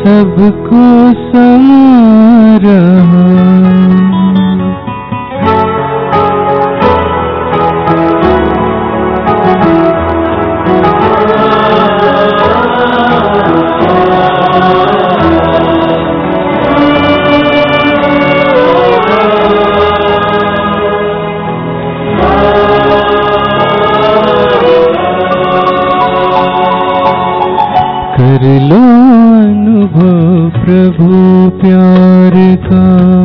सबको समा रहा। कर लो अनुभव प्रभु प्यार का,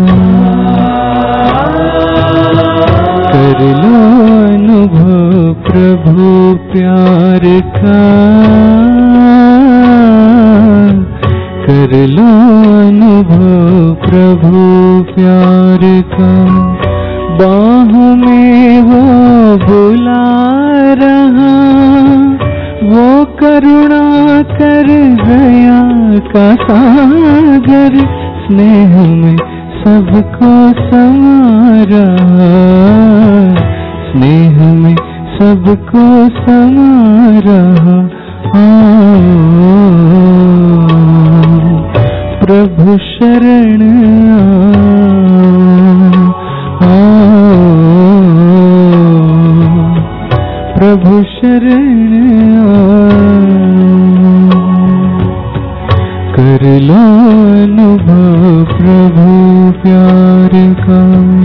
कर लो अनुभव प्रभु प्यार का, कर लो अनुभव प्रभु प्यार का। बाहों में वो बुला रहा, वो करुणा कर दया का सागर, स्नेह में सबको समा रहा, स्नेह में सबको समा रहा। प्रभु शरण प्रभु शरण कर लो अनुभव प्रभु प्यार का।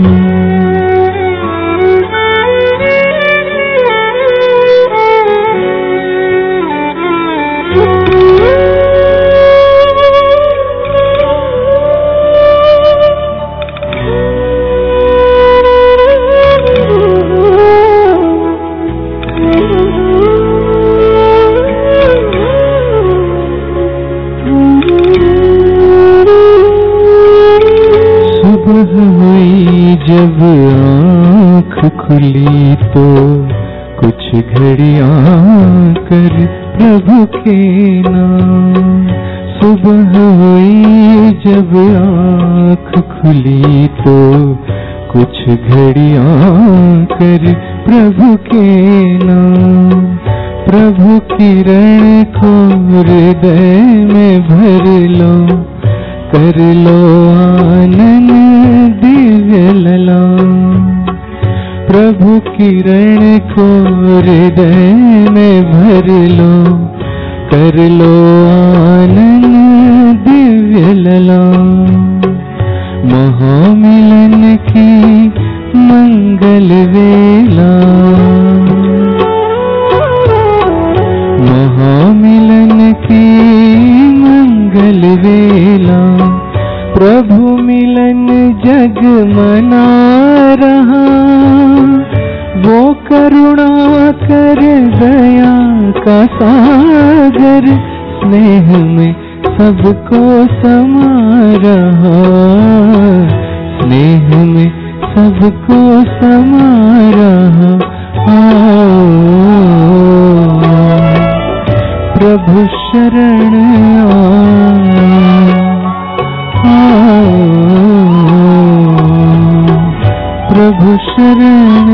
जब आँख खुली तो कुछ घड़ियाँ कर प्रभु के नाम। सुबह हुई जब आँख खुली तो कुछ घड़ियाँ कर प्रभु के नाम। प्रभु किरण को हृदय में भर लो, कर लो आनंद दिव्य लला। प्रभु किरण को हृदय में भर लो, कर लो आनंद दिव्य लला। महामिलन की मंगल वेला, महामिलन की मंगल वेला। प्रभु मिलन जग मना रहा, वो करुणा कर दया का सागर, स्नेह में सबको समा रहा, स्नेह में सबको समा रहा। प्रभु शरण प्रभु शरण।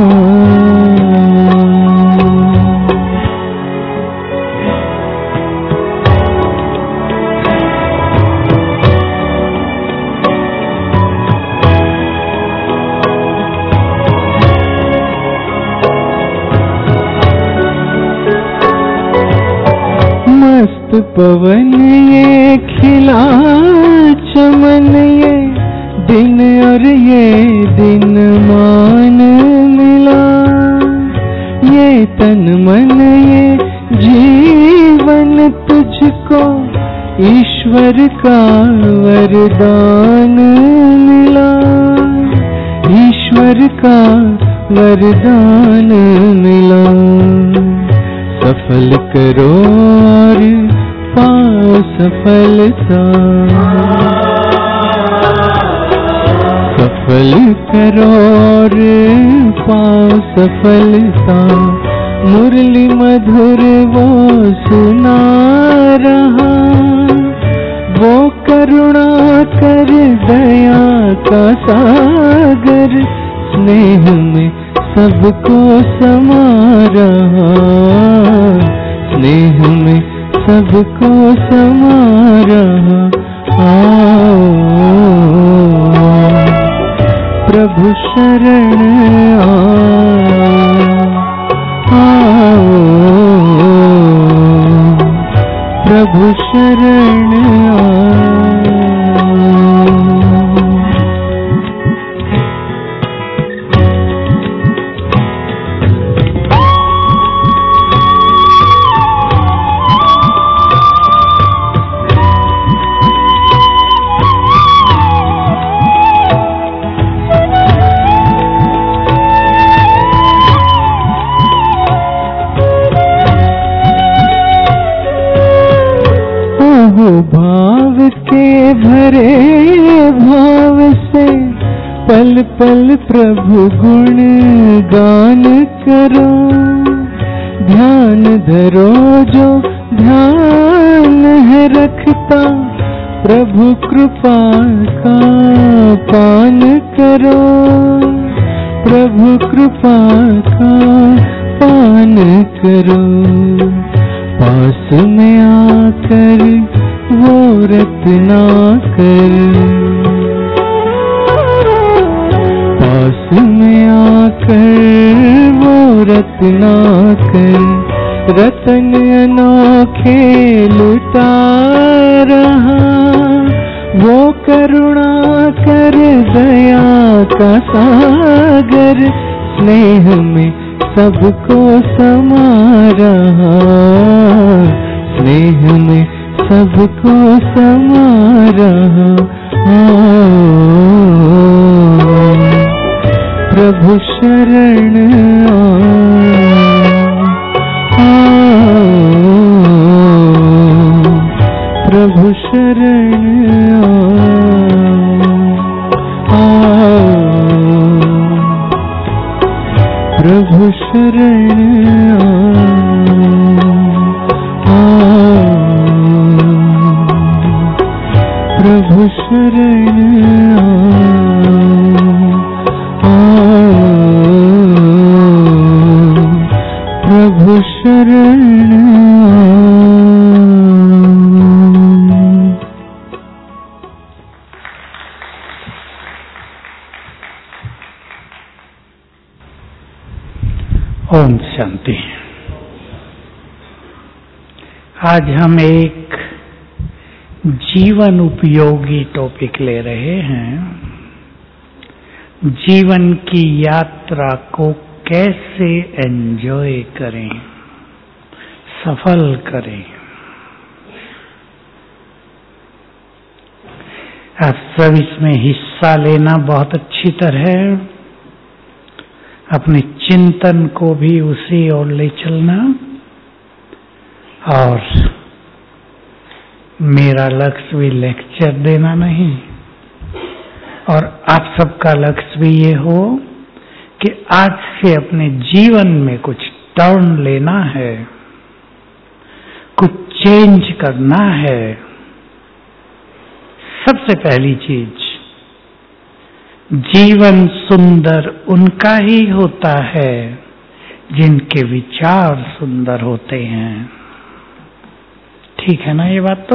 मस्त पवन ये खिला चमन, ये दिन और ये दिन मान मिला। ये तन मन ये जीवन तुझको ईश्वर का वरदान मिला, ईश्वर का वरदान मिला। सफल करो और पाओ सफलता, सफल करो और पाओ सफलता। मुरली मधुर वो सुना रहा, वो करुणा कर दया का सागर, स्नेह में सबको समा रहा, स्नेह में सबको समा रहा। आओ प्रभु शरण आओ प्रभु शरण भाव के भरे भाव से पल पल प्रभु गुण गान करो। ध्यान धरो जो ध्यान है रखता, प्रभु कृपा का पान करो। प्रभु कृपा का पान करो। पास में आकर वो रत्ना कर, पास में आकर वो रत्ना कर, रतन अनोखे लुटा रहा। वो करुणा कर दया का सागर, स्नेह में सबको समा रहा। स्नेह में सबको समा रहा। प्रभु शरण प्रभु शरण प्रभु शरण प्रभु शरण प्रभु शरण। ओम शांति। आज हम एक जीवन उपयोगी टॉपिक ले रहे हैं। जीवन की यात्रा को कैसे एंजॉय करें, सफल करें। आप सब इसमें हिस्सा लेना बहुत अच्छी तरह, अपने चिंतन को भी उसी ओर ले चलना। और मेरा लक्ष्य भी लेक्चर देना नहीं, और आप सबका लक्ष्य भी ये हो कि आज से अपने जीवन में कुछ टर्न लेना है, कुछ चेंज करना है। सबसे पहली चीज, जीवन सुंदर उनका ही होता है जिनके विचार सुंदर होते हैं। ठीक है ना ये बात? तो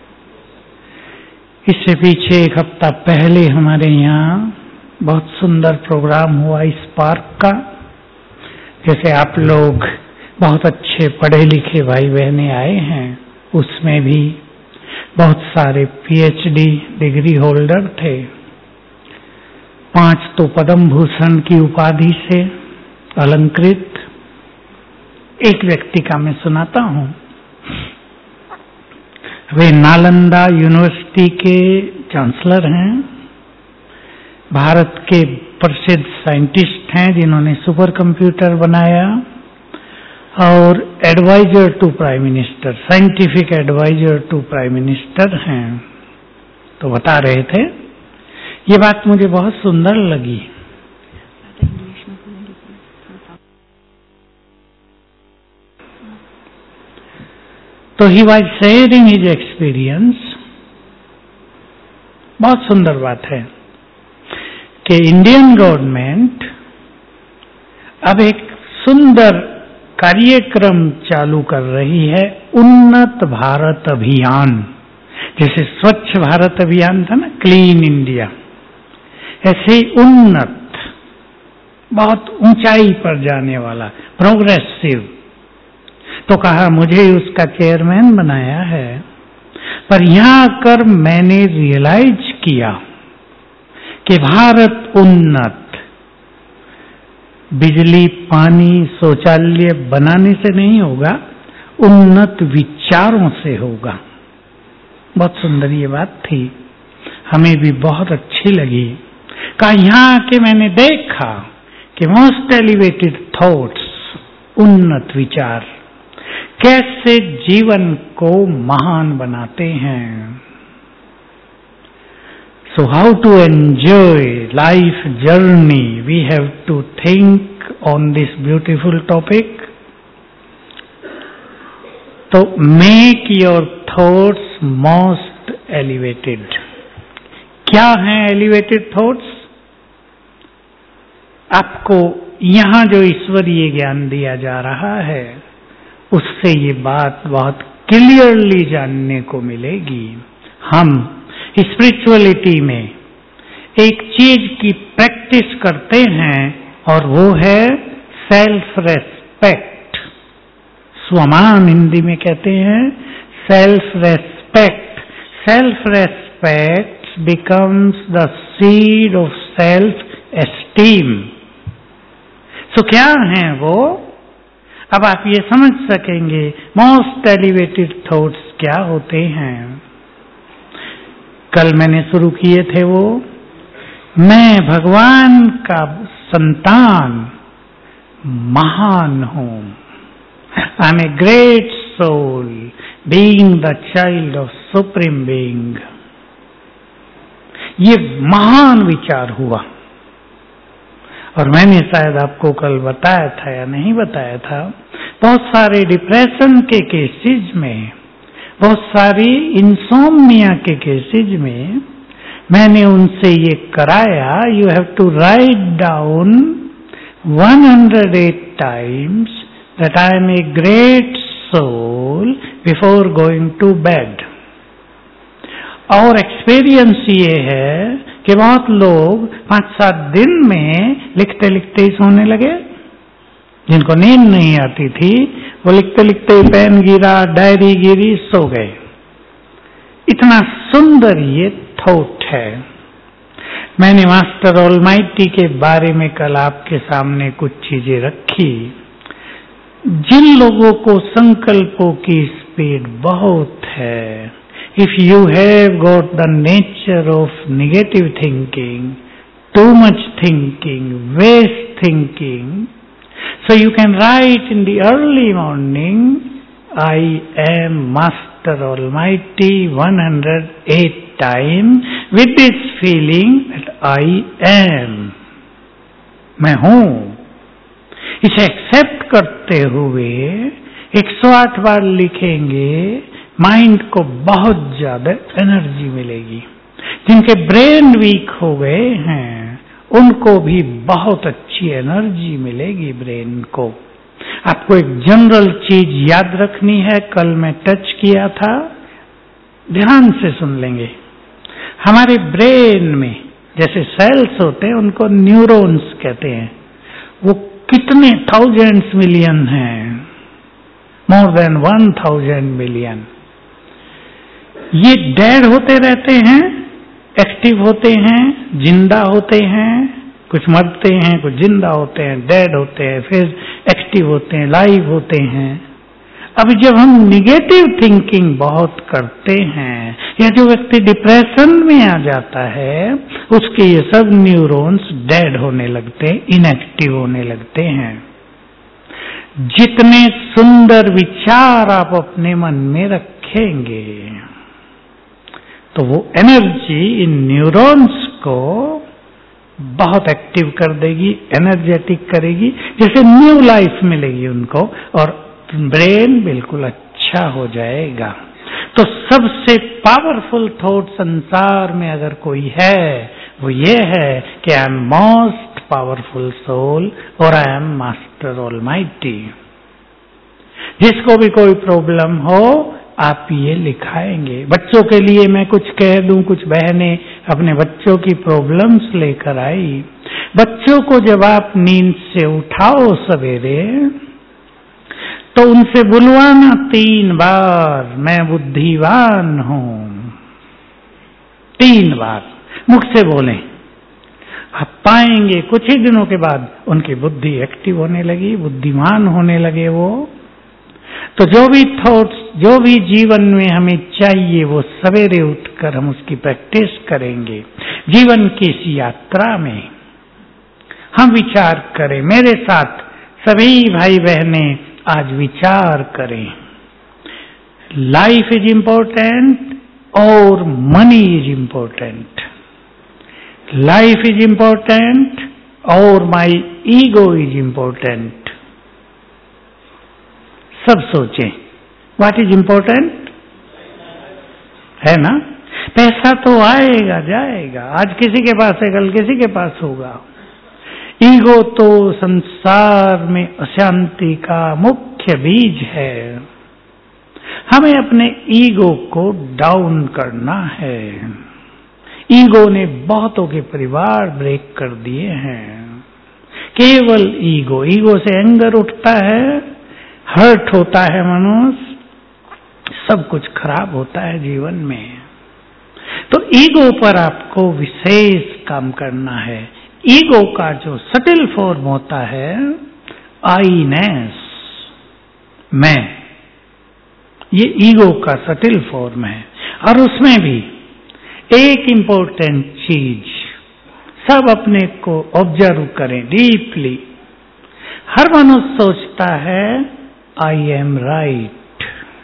इससे पीछे एक हफ्ता पहले हमारे यहाँ बहुत सुंदर प्रोग्राम हुआ इस पार्क का। जैसे आप लोग बहुत अच्छे पढ़े लिखे भाई बहने आए हैं, उसमें भी बहुत सारे PhD डिग्री होल्डर थे। 5 तो पद्म भूषण की उपाधि से अलंकृत। एक व्यक्ति का मैं सुनाता हूँ। वे नालंदा यूनिवर्सिटी के चांसलर हैं, भारत के प्रसिद्ध साइंटिस्ट हैं जिन्होंने सुपर कंप्यूटर बनाया, और adviser to prime minister, scientific adviser to prime minister हैं। तो बता रहे थे, ये बात मुझे बहुत सुंदर लगी। तो he was sharing his experience. बहुत सुंदर बात है कि इंडियन गवर्नमेंट अब एक सुंदर कार्यक्रम चालू कर रही है, उन्नत भारत अभियान। जैसे स्वच्छ भारत अभियान था ना, क्लीन इंडिया, ऐसे उन्नत, बहुत ऊंचाई पर जाने वाला, प्रोग्रेसिव। तो कहा मुझे उसका चेयरमैन बनाया है, पर यहां आकर मैंने रियलाइज किया कि भारत उन्नत बिजली, पानी, शौचालय बनाने से नहीं होगा, उन्नत विचारों से होगा। बहुत सुंदर ये बात थी, हमें भी बहुत अच्छी लगी। कहा यहां आके मैंने देखा कि मोस्ट एलिवेटेड थॉट्स, उन्नत विचार कैसे जीवन को महान बनाते हैं। So how to enjoy life journey? We have to think on this beautiful topic. So make your thoughts most elevated. क्या हैं elevated thoughts? आपको यहां जो ईश्वरीय ज्ञान दिया जा रहा है, उससे ये बात बहुत क्लियरली जानने को मिलेगी। हम स्पिरिचुअलिटी में एक चीज की प्रैक्टिस करते हैं और वो है सेल्फ रेस्पेक्ट। स्वमान हिंदी में कहते हैं self respect. Self respect becomes the seed of self esteem. So क्या है वो? अब आप ये समझ सकेंगे मोस्ट एलिवेटेड थॉट्स क्या होते हैं। कल मैंने शुरू किए थे वो, मैं भगवान का संतान महान हूं। I am a great soul being the child of supreme being. ये महान विचार हुआ। और मैंने शायद आपको कल बताया था या नहीं बताया था, बहुत सारे डिप्रेशन के केसेज में, बहुत सारी इंसोम्निया के केसेज में मैंने उनसे ये कराया, you have to write down 108 times that I am a great soul before going to bed. और एक्सपीरियंस ये है कि बहुत लोग 5-7 दिन में लिखते लिखते ही सोने लगे। जिनको नींद नहीं आती थी वो लिखते लिखते पेन गिरा, डायरी गिरी, सो गए। इतना सुंदर ये थॉट है। मैंने मास्टर ऑलमाइटी के बारे में कल आपके सामने कुछ चीजें रखी। जिन लोगों को संकल्पों की स्पीड बहुत है, if you have got the nature of negative thinking, too much thinking, waste thinking, so you can write in the early morning, I am Master Almighty 108 times with this feeling that I am, मैं हूं। इसे accept करते हुए 108 बार लिखेंगे, mind को बहुत ज्यादा energy मिलेगी। जिनके ब्रेन वीक हो गए हैं उनको भी बहुत अच्छी एनर्जी मिलेगी ब्रेन को। आपको एक जनरल चीज याद रखनी है, कल मैं टच किया था, ध्यान से सुन लेंगे। हमारे ब्रेन में जैसे सेल्स होते हैं उनको न्यूरॉन्स कहते हैं। वो कितने थाउजेंड्स मिलियन हैं, मोर देन 1000 मिलियन। ये डेड होते रहते हैं, एक्टिव होते हैं, जिंदा होते हैं, कुछ मरते हैं, कुछ जिंदा होते हैं, डेड होते हैं, फिर एक्टिव होते हैं, लाइव होते हैं। अब जब हम निगेटिव थिंकिंग बहुत करते हैं या जो व्यक्ति डिप्रेशन में आ जाता है, उसके ये सब न्यूरॉन्स डेड होने लगते हैं, इनएक्टिव होने लगते हैं। जितने सुंदर विचार आप अपने मन में रखेंगे तो वो एनर्जी इन न्यूरॉन्स को बहुत एक्टिव कर देगी, एनर्जेटिक करेगी, जैसे न्यू लाइफ मिलेगी उनको और ब्रेन बिल्कुल अच्छा हो जाएगा। तो सबसे पावरफुल थॉट संसार में अगर कोई है वो ये है कि I am most powerful soul और आई एम मास्टर ऑलमाइटी। जिसको भी कोई प्रॉब्लम हो आप ये लिखाएंगे। बच्चों के लिए मैं कुछ कह दूं, कुछ बहनें अपने बच्चों की प्रॉब्लम्स लेकर आई। बच्चों को जब आप नींद से उठाओ सवेरे तो उनसे बुलवाना 3 बार, मैं बुद्धिवान हूं। 3 बार मुख से बोलें। आप पाएंगे कुछ ही दिनों के बाद उनकी बुद्धि एक्टिव होने लगी, बुद्धिमान होने लगे वो। तो जो भी थॉट्स, जो भी जीवन में हमें चाहिए वो सवेरे उठकर हम उसकी प्रैक्टिस करेंगे। जीवन की इस यात्रा में हम विचार करें। मेरे साथ सभी भाई बहनें आज विचार करें। लाइफ इज इम्पोर्टेंट और money is important. Life is important और माई ईगो इज इम्पोर्टेंट। सब सोचें, व्हाट इज इम्पोर्टेंट है ना। पैसा तो आएगा जाएगा, आज किसी के पास है कल किसी के पास होगा। ईगो तो संसार में अशांति का मुख्य बीज है। हमें अपने ईगो को डाउन करना है। ईगो ने बहुतों के परिवार ब्रेक कर दिए हैं। केवल ईगो, ईगो से एंगर उठता है, हर्ट होता है मनुष्य, सब कुछ खराब होता है जीवन में। तो ईगो पर आपको विशेष काम करना है। ईगो का जो सटिल फॉर्म होता है आईनेस, मैं, ये ईगो का सटिल फॉर्म है। और उसमें भी एक इंपॉर्टेंट चीज, सब अपने को ऑब्जर्व करें डीपली। हर मनुष्य सोचता है आई एम राइट।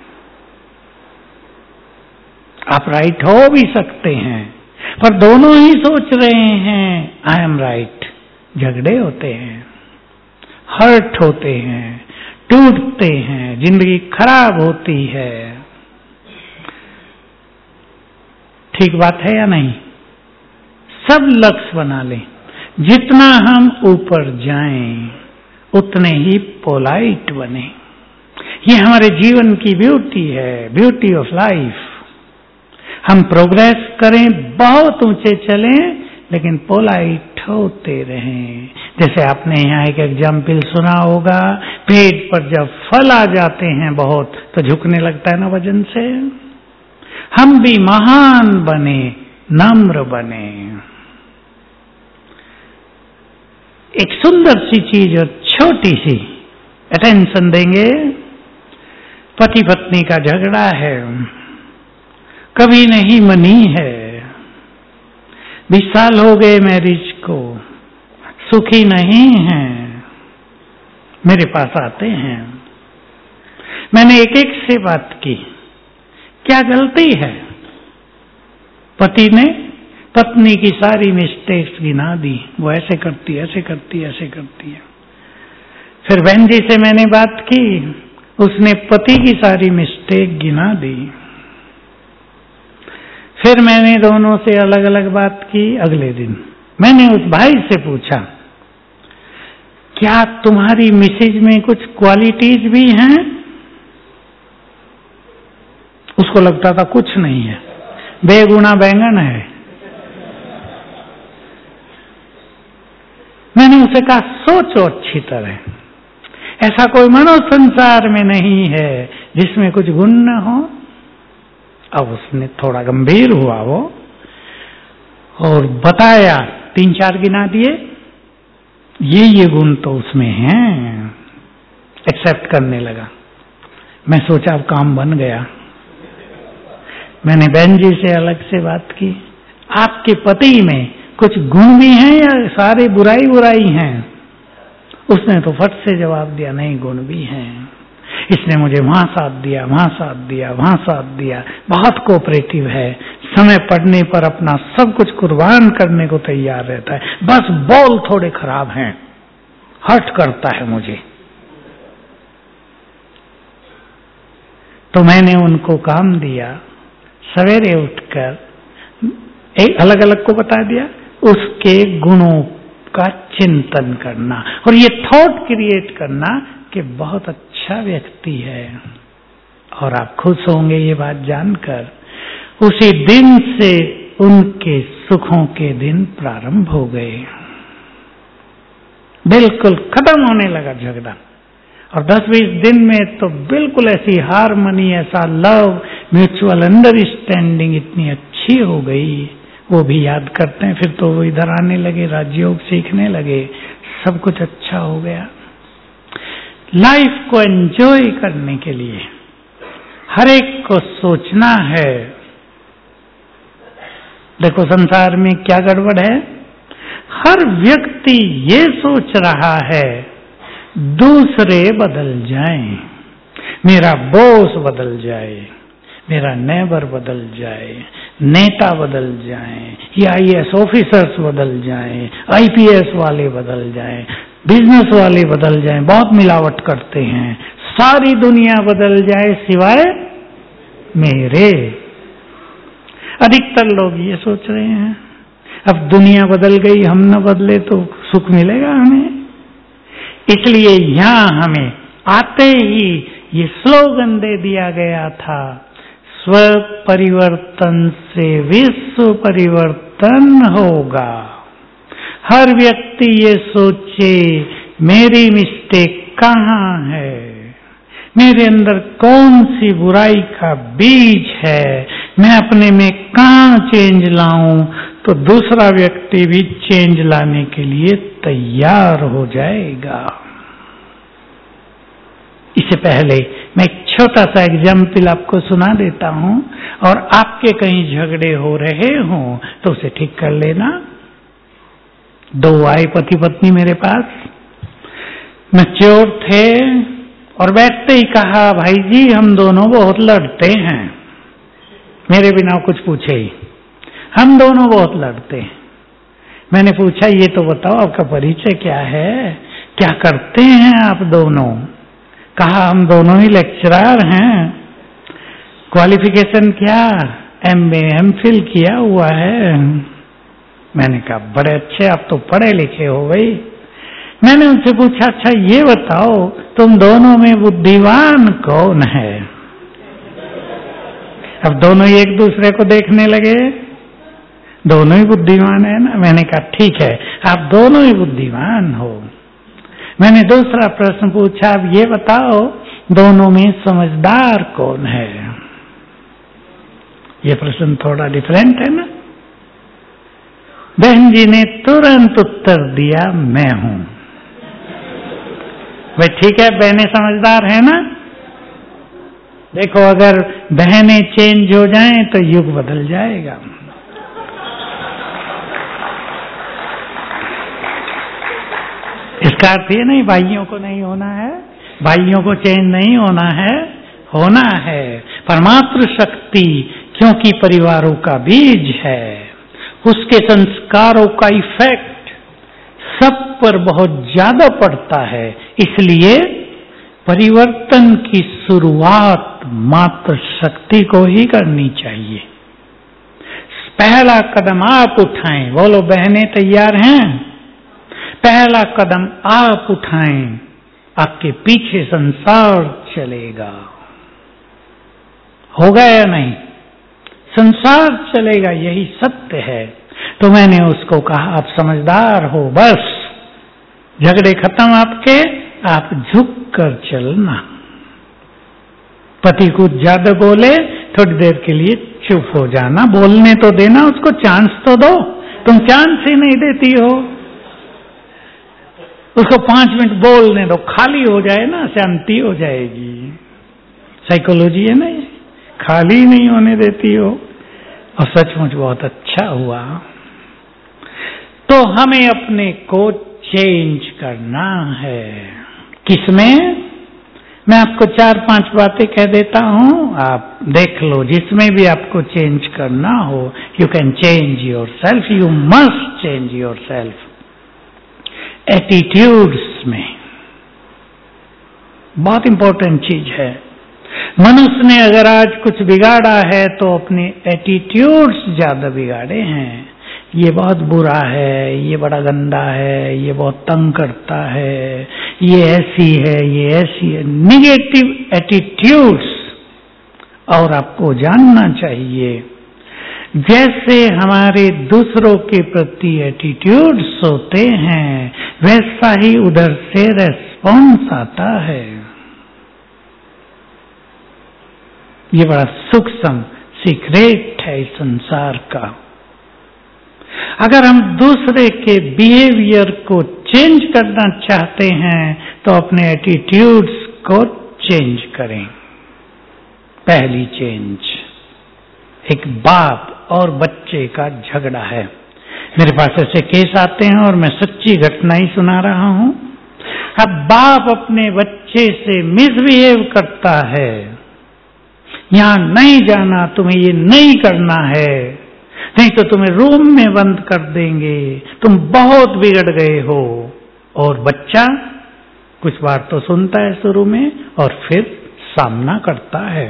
आप राइट हो भी सकते हैं, पर दोनों ही सोच रहे हैं आई एम राइट। झगड़े होते हैं, हर्ट होते हैं, टूटते हैं, जिंदगी खराब होती है। ठीक बात है या नहीं। सब लक्ष्य बना लें, जितना हम ऊपर जाएं उतने ही पोलाइट बने। ये हमारे जीवन की ब्यूटी है, ब्यूटी ऑफ लाइफ। हम प्रोग्रेस करें, बहुत ऊंचे चलें, लेकिन पोलाइट होते रहें। जैसे आपने यहाँ एक एग्जाम्पल सुना होगा, पेड़ पर जब फल आ जाते हैं बहुत तो झुकने लगता है ना वजन से। हम भी महान बने, नम्र बने। एक सुंदर सी चीज और छोटी सी अटेंशन देंगे। पति पत्नी का झगड़ा है, कभी नहीं मनी है, 20 साल हो गए मैरिज को, सुखी नहीं है, मेरे पास आते हैं। मैंने एक एक से बात की, क्या गलती है। पति ने पत्नी की सारी मिस्टेक्स गिना दी, वो ऐसे करती ऐसे करती ऐसे करती है। फिर बहन जी से मैंने बात की, उसने पति की सारी मिस्टेक गिना दी। फिर मैंने दोनों से अलग अलग बात की। अगले दिन मैंने उस भाई से पूछा, क्या तुम्हारी मिसेज में कुछ क्वालिटीज भी हैं। उसको लगता था कुछ नहीं है, बेगुना बैंगन है। मैंने उसे कहा सोचो अच्छी तरह, ऐसा कोई मनुष्य संसार में नहीं है जिसमें कुछ गुण न हो। अब उसने थोड़ा गंभीर हुआ वो और बताया, 3-4 गिना दिए, ये गुण तो उसमें हैं। एक्सेप्ट करने लगा। मैं सोचा अब काम बन गया। मैंने बहन जी से अलग से बात की, आपके पति में कुछ गुण भी हैं या सारे बुराई हैं। उसने तो फट से जवाब दिया, नहीं गुण भी हैं। इसने मुझे वहां साथ दिया, वहां साथ दिया, वहां साथ दिया। बहुत कोऑपरेटिव है, समय पड़ने पर अपना सब कुछ कुर्बान करने को तैयार रहता है। बस बोल थोड़े खराब हैं, हर्ट करता है मुझे। तो मैंने उनको काम दिया, सवेरे उठकर एक अलग अलग को बता दिया, उसके गुणों का चिंतन करना और ये थॉट क्रिएट करना कि बहुत अच्छा अच्छा व्यक्ति है। और आप खुश होंगे ये बात जानकर। उसी दिन से उनके सुखों के दिन प्रारंभ हो गए। बिल्कुल खत्म होने लगा झगड़ा। और 10-20 दिन में तो बिल्कुल ऐसी हार्मनी, ऐसा लव, म्यूचुअल अंडरस्टैंडिंग इतनी अच्छी हो गई। वो भी याद करते हैं, फिर तो वो इधर आने लगे, राजयोग सीखने लगे, सब कुछ अच्छा हो गया। लाइफ को एंजॉय करने के लिए हर एक को सोचना है। देखो संसार में क्या गड़बड़ है, हर व्यक्ति ये सोच रहा है दूसरे बदल जाएं, मेरा बॉस बदल जाए, मेरा नेबर बदल जाए, नेता बदल जाए, या IAS ऑफिसर्स बदल जाएं, IPS वाले बदल जाएं, बिजनेस वाले बदल जाएं, बहुत मिलावट करते हैं, सारी दुनिया बदल जाए सिवाय मेरे। अधिकतर लोग ये सोच रहे हैं। अब दुनिया बदल गई, हम न बदले तो सुख मिलेगा हमें। इसलिए यहां हमें आते ही ये स्लोगन दे दिया गया था, स्व परिवर्तन से विश्व परिवर्तन होगा। हर व्यक्ति ये सोचे मेरी मिस्टेक कहाँ है, मेरे अंदर कौन सी बुराई का बीज है, मैं अपने में कहाँ चेंज लाऊं, तो दूसरा व्यक्ति भी चेंज लाने के लिए तैयार हो जाएगा। इससे पहले मैं एक छोटा सा एग्जाम्पल आपको सुना देता हूं, और आपके कहीं झगड़े हो रहे हों तो उसे ठीक कर लेना। 2 आए पति पत्नी मेरे पास, मैच्योर थे, और बैठते ही कहा, भाई जी हम दोनों बहुत लड़ते हैं। मेरे बिना कुछ पूछे ही, हम दोनों बहुत लड़ते हैं। मैंने पूछा ये तो बताओ आपका परिचय क्या है, क्या करते हैं आप दोनों? कहा हम दोनों ही लेक्चरर हैं। क्वालिफिकेशन क्या? MA MPhil किया हुआ है। मैंने कहा बड़े अच्छे, आप तो पढ़े लिखे हो भाई। मैंने उनसे पूछा अच्छा ये बताओ तुम दोनों में बुद्धिमान कौन है? अब दोनों ही एक दूसरे को देखने लगे, दोनों ही बुद्धिमान है ना। मैंने कहा ठीक है, आप दोनों ही बुद्धिमान हो। मैंने दूसरा प्रश्न पूछा, अब ये बताओ दोनों में समझदार कौन है? ये प्रश्न थोड़ा डिफरेंट है ना। बहन जी ने तुरंत उत्तर दिया, मैं हूं। भाई ठीक है, बहनें समझदार है ना। देखो अगर बहनें चेंज हो जाएं तो युग बदल जाएगा। इसका अर्थ ये नहीं भाइयों को नहीं होना है, भाइयों को चेंज नहीं होना है, होना है। परमात्म शक्ति क्योंकि परिवारों का बीज है, उसके संस्कारों का इफेक्ट सब पर बहुत ज्यादा पड़ता है। इसलिए परिवर्तन की शुरुआत मात्र शक्ति को ही करनी चाहिए। पहला कदम आप उठाएं। बोलो बहनें तैयार हैं? पहला कदम आप उठाएं, आपके पीछे संसार चलेगा। होगा या नहीं? संसार चलेगा, यही सत्य है। तो मैंने उसको कहा आप समझदार हो, बस झगड़े खत्म आपके, आप झुक कर चलना। पति कुछ ज्यादा बोले, थोड़ी देर के लिए चुप हो जाना, बोलने तो देना, उसको चांस तो दो। तुम चांस ही नहीं देती हो। उसको 5 मिनट बोलने दो, खाली हो जाए ना, शांति हो जाएगी। साइकोलॉजी है ना ये, खाली नहीं होने देती हो। और सचमुच बहुत अच्छा हुआ। तो हमें अपने को चेंज करना है। किसमें? मैं आपको 4-5 बातें कह देता हूं, आप देख लो। जिसमें भी आपको चेंज करना हो, you can change yourself, you must change yourself. Attitudes में बहुत इंपॉर्टेंट चीज है। मनुष्य ने अगर आज कुछ बिगाड़ा है तो अपने एटीट्यूड्स ज्यादा बिगाड़े हैं। ये बहुत बुरा है, ये बड़ा गंदा है, ये बहुत तंग करता है, ये ऐसी है, ये ऐसी है, निगेटिव एटीट्यूड्स। और आपको जानना चाहिए जैसे हमारे दूसरों के प्रति एटीट्यूड्स होते हैं वैसा ही उधर से रेस्पॉन्स आता है। ये बड़ा सूक्ष्म सीक्रेट है इस संसार का। अगर हम दूसरे के बिहेवियर को चेंज करना चाहते हैं तो अपने एटीट्यूड्स को चेंज करें। पहली चेंज, एक बाप और बच्चे का झगड़ा है। मेरे पास ऐसे केस आते हैं और मैं सच्ची घटना ही सुना रहा हूं। अब बाप अपने बच्चे से मिसबिहेव करता है, यहां नहीं जाना, तुम्हें ये नहीं करना है, नहीं तो तुम्हें रूम में बंद कर देंगे, तुम बहुत बिगड़ गए हो। और बच्चा कुछ बार तो सुनता है शुरू में और फिर सामना करता है।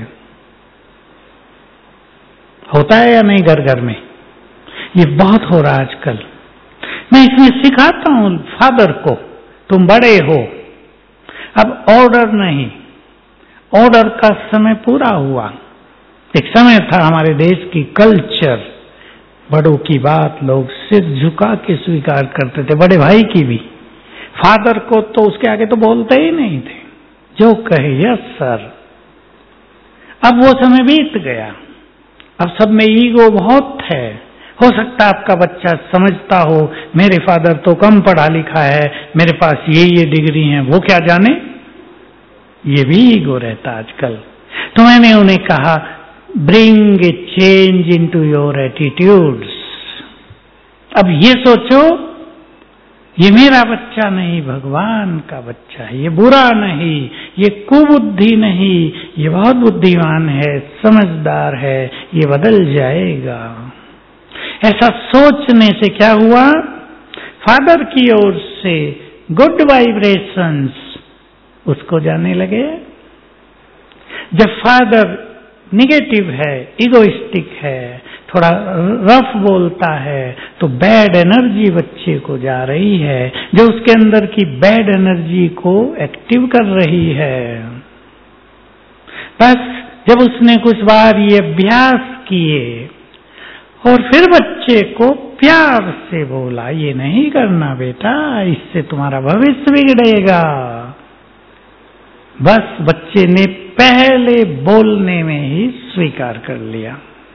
होता है या नहीं घर घर में? ये बहुत हो रहा है आजकल। मैं इसमें सिखाता हूं फादर को, तुम बड़े हो, अब ऑर्डर नहीं, ऑर्डर का समय पूरा हुआ। एक समय था हमारे देश की कल्चर, बड़ों की बात लोग सिर झुका के स्वीकार करते थे, बड़े भाई की भी। फादर को तो उसके आगे तो बोलते ही नहीं थे, जो कहे यस सर। अब वो समय बीत गया, अब सब में ईगो बहुत है। हो सकता है आपका बच्चा समझता हो मेरे फादर तो कम पढ़ा लिखा है, मेरे पास ये डिग्री है, वो क्या जाने। ये भी ईगो रहता आजकल। तो मैंने उन्हें कहा bring a change into your attitudes. अब ये सोचो ये मेरा बच्चा नहीं, भगवान का बच्चा है, ये बुरा नहीं, ये कुबुद्धि नहीं, ये बहुत बुद्धिमान है, समझदार है, ये बदल जाएगा। ऐसा सोचने से क्या हुआ, फादर की ओर से गुड वाइब्रेशंस उसको जाने लगे। जब फादर निगेटिव है, इगोइस्टिक है, थोड़ा रफ बोलता है, तो बैड एनर्जी बच्चे को जा रही है, जो उसके अंदर की बैड एनर्जी को एक्टिव कर रही है। बस जब उसने कुछ बार ये अभ्यास किए और फिर बच्चे को प्यार से बोला, ये नहीं करना बेटा, इससे तुम्हारा भविष्य बिगड़ेगा, बस बच्चे ने पहले बोलने में ही स्वीकार कर लिया।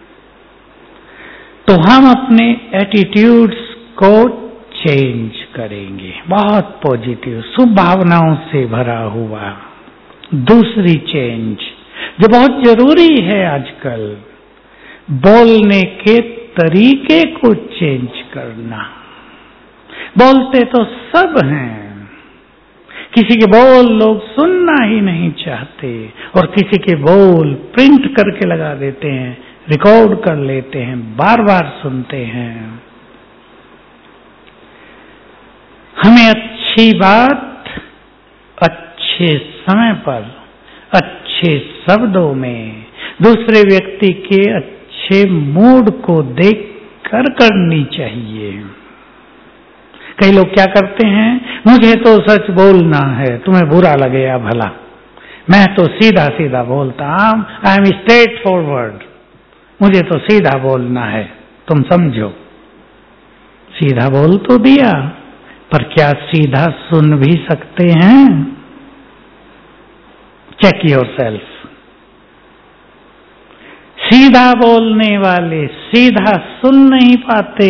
तो हम अपने एटीट्यूड्स को चेंज करेंगे, बहुत पॉजिटिव, शुभ भावनाओं से भरा हुआ। दूसरी चेंज जो बहुत जरूरी है आजकल, बोलने के तरीके को चेंज करना। बोलते तो सब हैं, किसी के बोल लोग सुनना ही नहीं चाहते और किसी के बोल प्रिंट करके लगा देते हैं, रिकॉर्ड कर लेते हैं, बार बार सुनते हैं। हमें अच्छी बात अच्छे समय पर अच्छे शब्दों में दूसरे व्यक्ति के अच्छे मूड को देखकर करनी चाहिए। कई लोग क्या करते हैं, मुझे तो सच बोलना है, तुम्हें बुरा लगेगा भला, मैं तो सीधा सीधा बोलता हूं, आई एम स्ट्रेट फॉरवर्ड, मुझे तो सीधा बोलना है, तुम समझो। सीधा बोल तो दिया, पर क्या सीधा सुन भी सकते हैं? Check yourself. सीधा बोलने वाले सीधा सुन नहीं पाते।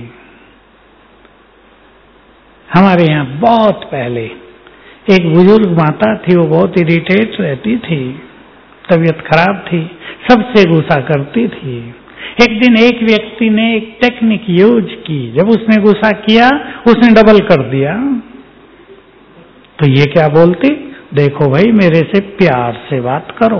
हमारे यहाँ बहुत पहले एक बुजुर्ग माता थी, वो बहुत इरिटेट रहती थी, तबीयत खराब थी, सबसे गुस्सा करती थी। एक दिन एक व्यक्ति ने एक टेक्निक यूज की, जब उसने गुस्सा किया उसने डबल कर दिया। तो ये क्या बोलती, देखो भाई मेरे से प्यार से बात करो।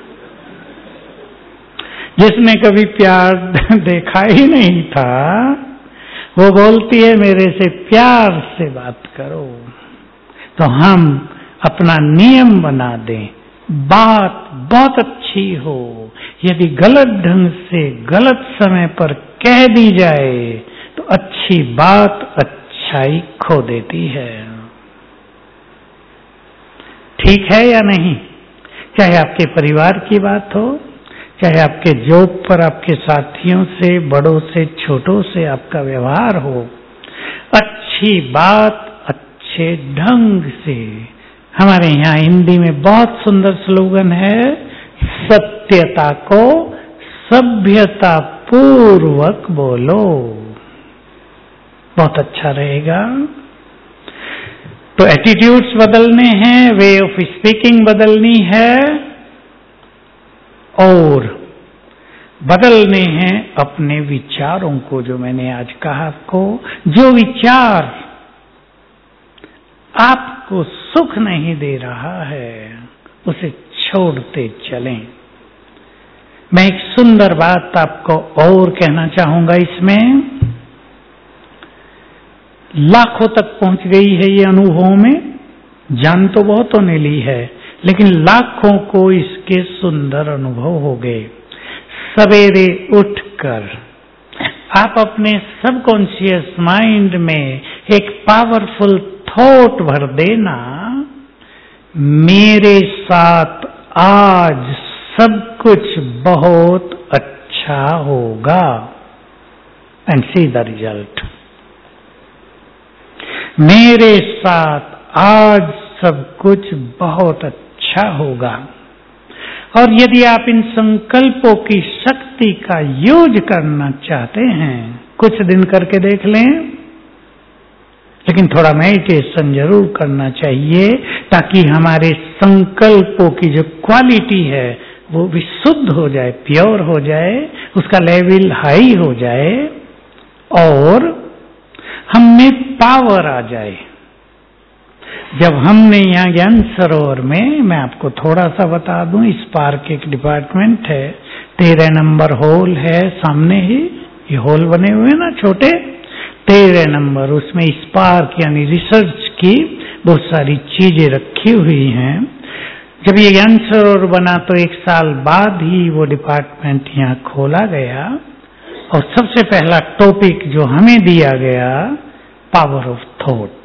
जिसने कभी प्यार देखा ही नहीं था वो बोलती है मेरे से प्यार से बात करो। तो हम अपना नियम बना दें, बात बहुत अच्छी हो, यदि गलत ढंग से गलत समय पर कह दी जाए तो तो अच्छी बात अच्छाई खो देती है। ठीक है या नहीं? चाहे आपके परिवार की बात हो, चाहे आपके जॉब पर आपके साथियों से, बड़ों से, छोटों से आपका व्यवहार हो, अच्छी बात अच्छे ढंग से। हमारे यहाँ हिंदी में बहुत सुंदर स्लोगन है, सत्यता को सभ्यता पूर्वक बोलो। बहुत अच्छा रहेगा। तो एटीट्यूड्स बदलने हैं, वे ऑफ स्पीकिंग बदलनी है, और बदलने हैं अपने विचारों को। जो मैंने आज कहा आपको, जो विचार आपको सुख नहीं दे रहा है उसे छोड़ते चलें। मैं एक सुंदर बात आपको और कहना चाहूंगा। इसमें लाखों तक पहुंच गई है ये अनुभव में, जान तो बहुतों ने ली है, लेकिन लाखों को इसके सुंदर अनुभव हो गए। सवेरे उठकर आप अपने सबकॉन्शियस माइंड में एक पावरफुल थॉट भर देना, मेरे साथ आज सब कुछ बहुत अच्छा होगा, एंड सी द रिजल्ट। मेरे साथ आज सब कुछ बहुत अच्छा होगा। और यदि आप इन संकल्पों की शक्ति का यूज करना चाहते हैं, कुछ दिन करके देख लें, लेकिन थोड़ा मेडिटेशन जरूर करना चाहिए, ताकि हमारे संकल्पों की जो क्वालिटी है वो विशुद्ध हो जाए, प्योर हो जाए, उसका लेवल हाई हो जाए और हम में पावर आ जाए। जब हमने यहाँ ज्ञान सरोवर में, मैं आपको थोड़ा सा बता दूं, स्पार्क एक डिपार्टमेंट है, 13 नंबर हॉल है सामने ही, ये हॉल बने हुए हैं ना छोटे, 13 नंबर, उसमें स्पार्क यानी रिसर्च की बहुत सारी चीजें रखी हुई हैं। जब ये ज्ञान सरोवर बना तो 1 साल बाद ही वो डिपार्टमेंट यहाँ खोला गया, और सबसे पहला टॉपिक जो हमें दिया गया, पावर ऑफ थॉट।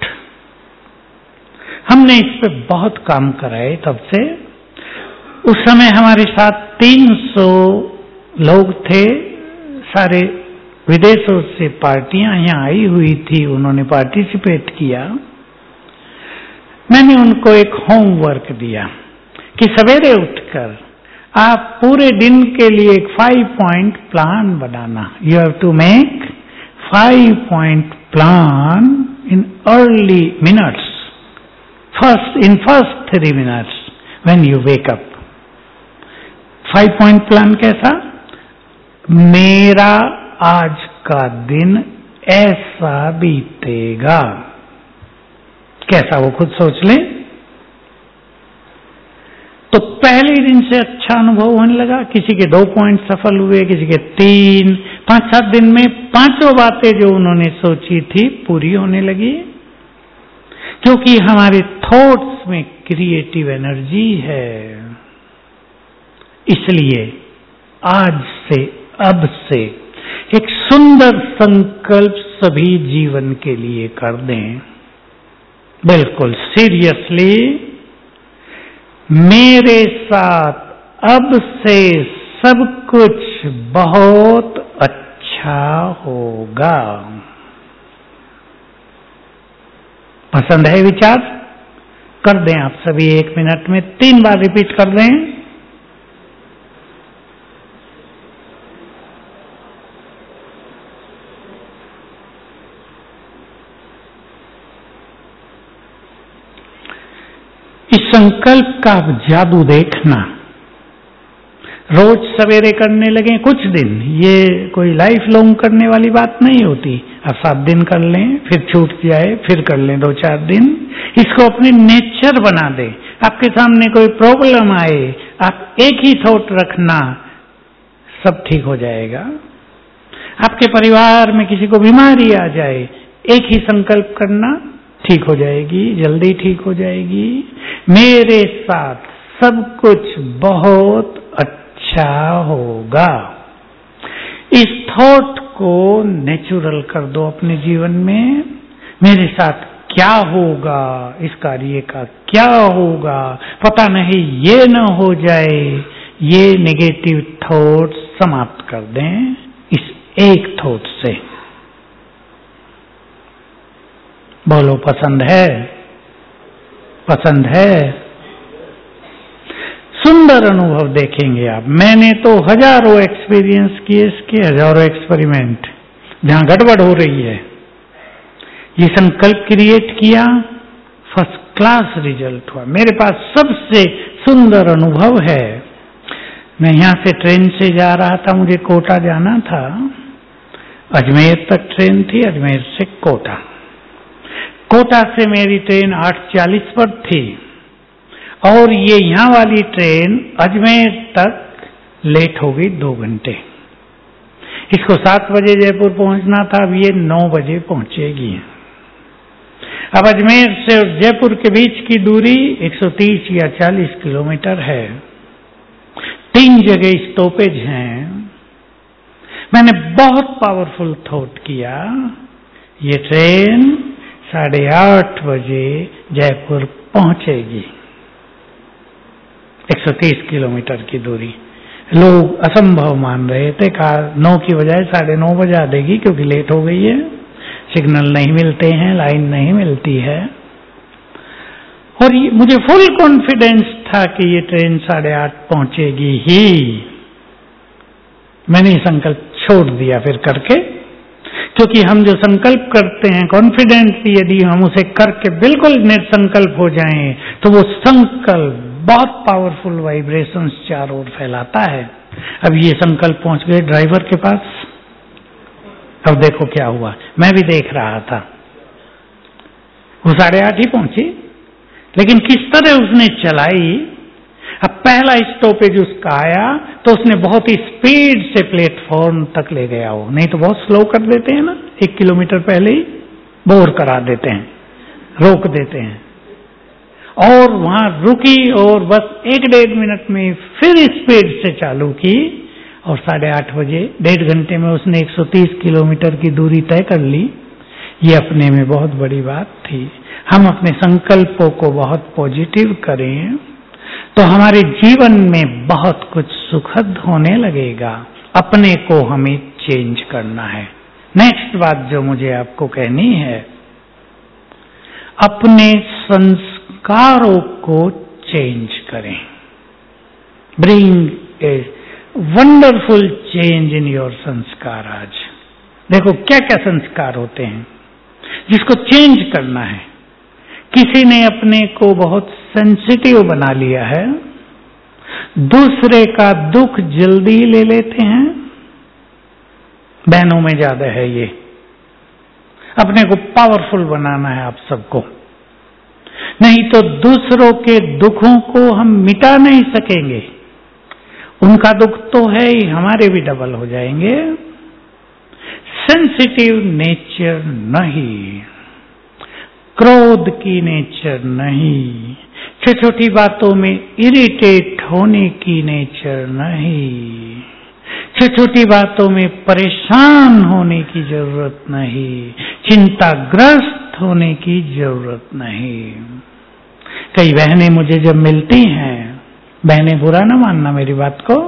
हमने इस पे बहुत काम कराए तब से। उस समय हमारे साथ 300 लोग थे, सारे विदेशों से पार्टियां यहाँ आई हुई थी, उन्होंने पार्टिसिपेट किया। मैंने उनको एक होमवर्क दिया कि सवेरे उठकर आप पूरे दिन के लिए एक 5 पॉइंट प्लान बनाना। You have to make 5 point plan in early minutes, in first 3 minutes when you wake up. 5 point plan कैसा? मेरा आज का दिन ऐसा बीतेगा। कैसा, वो खुद सोच लें। तो पहले दिन से अच्छा अनुभव होने लगा। किसी के 2 पॉइंट सफल हुए, किसी के 3, 5-7 दिन में 5 बातें जो उन्होंने सोची थी पूरी होने लगी, क्योंकि हमारे थॉट्स में क्रिएटिव एनर्जी है। इसलिए आज से, अब से एक सुंदर संकल्प सभी जीवन के लिए कर दें, बिल्कुल सीरियसली। मेरे साथ अब से सब कुछ बहुत अच्छा होगा। पसंद है विचार? कर दें आप सभी 1 मिनट में 3 बार रिपीट कर दें। इस संकल्प का जादू देखना, रोज सवेरे करने लगे कुछ दिन। ये कोई लाइफ लॉन्ग करने वाली बात नहीं होती। आप 7 दिन कर लें, फिर छूट जाए, फिर कर लें 2-4 दिन। इसको अपने नेचर बना दें। आपके सामने कोई प्रॉब्लम आए, आप एक ही थॉट रखना, सब ठीक हो जाएगा। आपके परिवार में किसी को बीमारी आ जाए, एक ही संकल्प करना, ठीक हो जाएगी, जल्दी ठीक हो जाएगी। मेरे साथ सब कुछ बहुत अच्छा होगा। इस थॉट को नेचुरल कर दो अपने जीवन में। मेरे साथ क्या होगा, इस कार्य का क्या होगा, पता नहीं ये न हो जाए, ये नेगेटिव थॉट समाप्त कर दें इस एक थॉट से। बोलो पसंद है? पसंद है? सुंदर अनुभव देखेंगे आप। मैंने तो हजारों एक्सपीरियंस किए इसके, हजारों एक्सपेरिमेंट जहां गड़बड़ हो रही है। ये संकल्प क्रिएट किया, फर्स्ट क्लास रिजल्ट हुआ। मेरे पास सबसे सुंदर अनुभव है। मैं यहां से ट्रेन से जा रहा था, मुझे कोटा जाना था। अजमेर तक ट्रेन थी, अजमेर से कोटा। कोटा से मेरी ट्रेन 8:40 पर थी और ये यहां वाली ट्रेन अजमेर तक लेट हो गई 2 घंटे। इसको 7 बजे जयपुर पहुंचना था, अब ये 9 बजे पहुंचेगी। अब अजमेर से जयपुर के बीच की दूरी 130 या 40 किलोमीटर है। 3 जगह स्टॉपेज हैं। मैंने बहुत पावरफुल थॉट किया, ये ट्रेन 8:30 बजे जयपुर पहुंचेगी। 130 किलोमीटर की दूरी। लोग असंभव मान रहे थे, कहा 9 की बजाय 9:30 बजा देगी क्योंकि लेट हो गई है, सिग्नल नहीं मिलते हैं, लाइन नहीं मिलती है। और मुझे फुल कॉन्फिडेंस था कि ये ट्रेन 8:30 पहुंचेगी ही। मैंने संकल्प छोड़ दिया फिर करके, क्योंकि हम जो संकल्प करते हैं कॉन्फिडेंटली, यदि हम उसे करके बिल्कुल निसंकल्प हो जाएं तो वो संकल्प बहुत पावरफुल वाइब्रेशंस चारों ओर फैलाता है। अब ये संकल्प पहुंच गए ड्राइवर के पास। अब देखो क्या हुआ, मैं भी देख रहा था। वो 8:30 ही पहुंची, लेकिन किस तरह उसने चलाई। अब पहला स्टॉपेज उसका आया तो उसने बहुत ही स्पीड से प्लेटफॉर्म तक ले गया। वो नहीं तो बहुत स्लो कर देते हैं ना, 1 किलोमीटर पहले ही बोर करा देते हैं, रोक देते हैं। और वहां रुकी और बस 1-1.5 मिनट में फिर स्पीड से चालू की और 8:30 बजे 1.5 घंटे में उसने 130 किलोमीटर की दूरी तय कर ली। ये अपने में बहुत बड़ी बात थी। हम अपने संकल्पों को बहुत पॉजिटिव करें तो हमारे जीवन में बहुत कुछ सुखद होने लगेगा। अपने को हमें चेंज करना है। नेक्स्ट बात जो मुझे आपको कहनी है, अपने संस्कारों को चेंज करें। Bring a wonderful change in your संस्कार। आज देखो क्या क्या संस्कार होते हैं जिसको चेंज करना है। किसी ने अपने को बहुत सेंसिटिव बना लिया है, दूसरे का दुख जल्दी ले लेते हैं। बहनों में ज्यादा है ये। अपने को पावरफुल बनाना है आप सबको, नहीं तो दूसरों के दुखों को हम मिटा नहीं सकेंगे। उनका दुख तो है ही, हमारे भी डबल हो जाएंगे। सेंसिटिव नेचर नहीं, क्रोध की नेचर नहीं, छोटी छोटी बातों में इरिटेट होने की नेचर नहीं, छोटी छोटी बातों में परेशान होने की जरूरत नहीं, चिंताग्रस्त होने की जरूरत नहीं। कई बहनें मुझे जब मिलती हैं, बहनें बुरा ना मानना मेरी बात को,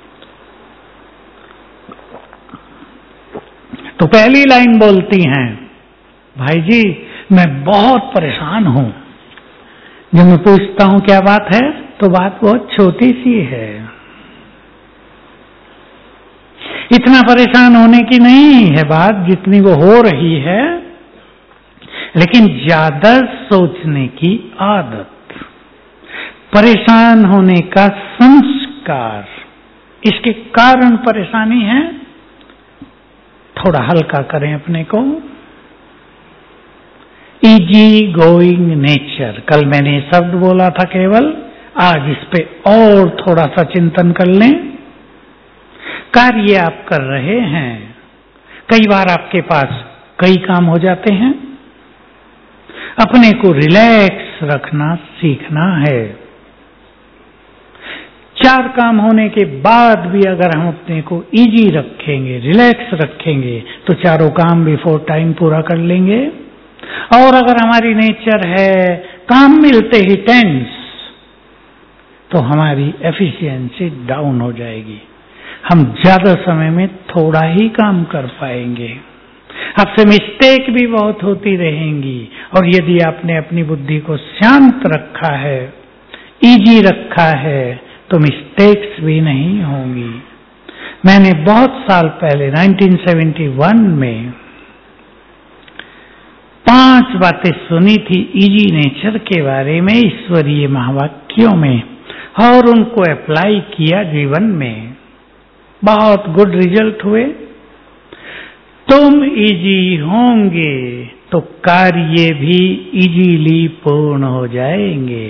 तो पहली लाइन बोलती हैं, भाई जी मैं बहुत परेशान हूं। जब मैं पूछता हूं क्या बात है, तो बात बहुत छोटी सी है, इतना परेशान होने की नहीं है बात जितनी वो हो रही है, लेकिन ज्यादा सोचने की आदत, परेशान होने का संस्कार, इसके कारण परेशानी है। थोड़ा हल्का करें अपने को। इजी गोइंग नेचर, कल मैंने ये शब्द बोला था केवल, आज इस पे और थोड़ा सा चिंतन कर लें। कार्य आप कर रहे हैं, कई बार आपके पास कई काम हो जाते हैं, अपने को रिलैक्स रखना सीखना है। 4 काम होने के बाद भी अगर हम अपने को इजी रखेंगे, रिलैक्स रखेंगे, तो चारों काम बिफोर टाइम पूरा कर लेंगे। और अगर हमारी नेचर है काम मिलते ही टेंस, तो हमारी एफिशिएंसी डाउन हो जाएगी, हम ज्यादा समय में थोड़ा ही काम कर पाएंगे, आपसे मिस्टेक भी बहुत होती रहेंगी। और यदि आपने अपनी बुद्धि को शांत रखा है, इजी रखा है, तो मिस्टेक्स भी नहीं होंगी। मैंने बहुत साल पहले 1971 में 5 बातें सुनी थी इजी नेचर के बारे में ईश्वरीय महावाक्यों में, और उनको अप्लाई किया जीवन में, बहुत गुड रिजल्ट हुए। तुम इजी होंगे तो कार्य भी इजीली पूर्ण हो जाएंगे।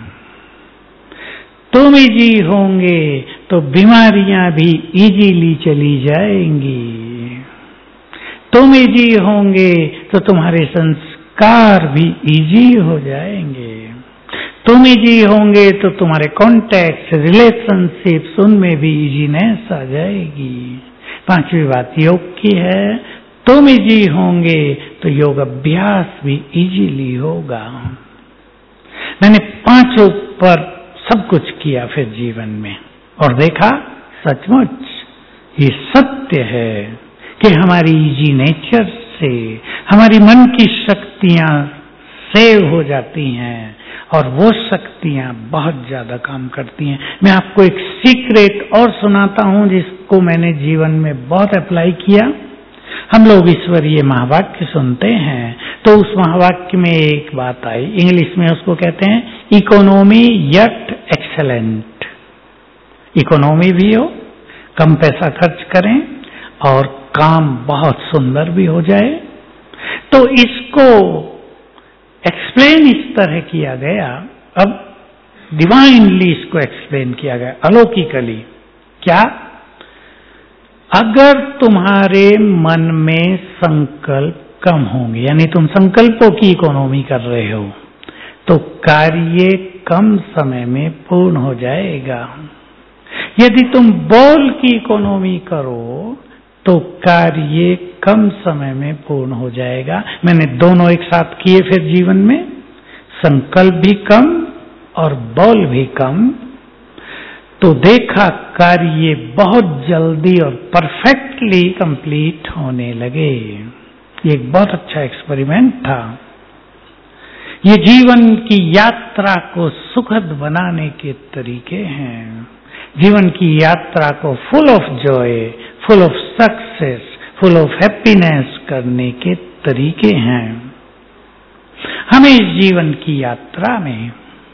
तुम इजी होंगे तो बीमारियां भी इजीली चली जाएंगी। तुम इजी होंगे तो तुम्हारे संस्कार भी इजी हो जाएंगे। तुम इजी होंगे तो तुम्हारे कॉन्टैक्ट, रिलेशनशिप्स, उनमें भी इजीनेस आ जाएगी। 5वीं बात योग की है, तुम इजी होंगे तो योग अभ्यास भी इजीली होगा। मैंने 5 पर सब कुछ किया फिर जीवन में, और देखा सचमुच ये सत्य है कि हमारी इजी नेचर से हमारी मन की शक्तियां सेव हो जाती हैं, और वो शक्तियां बहुत ज्यादा काम करती हैं। मैं आपको एक सीक्रेट और सुनाता हूं जिसको मैंने जीवन में बहुत अप्लाई किया। हम लोग ईश्वरीय महावाक्य सुनते हैं, तो उस महावाक्य में एक बात आई, इंग्लिश में उसको कहते हैं इकोनॉमी यट एक्सेलेंट। इकोनॉमी भी हो, कम पैसा खर्च करें और काम बहुत सुंदर भी हो जाए। तो इसको एक्सप्लेन इस तरह किया गया, अब डिवाइनली इसको एक्सप्लेन किया गया, अलौकिकली। क्या? अगर तुम्हारे मन में संकल्प कम होंगे, यानी तुम संकल्पों की इकोनॉमी कर रहे हो, तो कार्य कम समय में पूर्ण हो जाएगा। यदि तुम बोल की इकोनॉमी करो तो कार्य कम समय में पूर्ण हो जाएगा। मैंने दोनों एक साथ किए फिर जीवन में, संकल्प भी कम और बोल भी कम, तो देखा कार्य बहुत जल्दी और परफेक्टली कंप्लीट होने लगे। ये एक बहुत अच्छा एक्सपेरिमेंट था। ये जीवन की यात्रा को सुखद बनाने के तरीके हैं, जीवन की यात्रा को full of joy, full of success, full of happiness करने के तरीके हैं। हमें इस जीवन की यात्रा में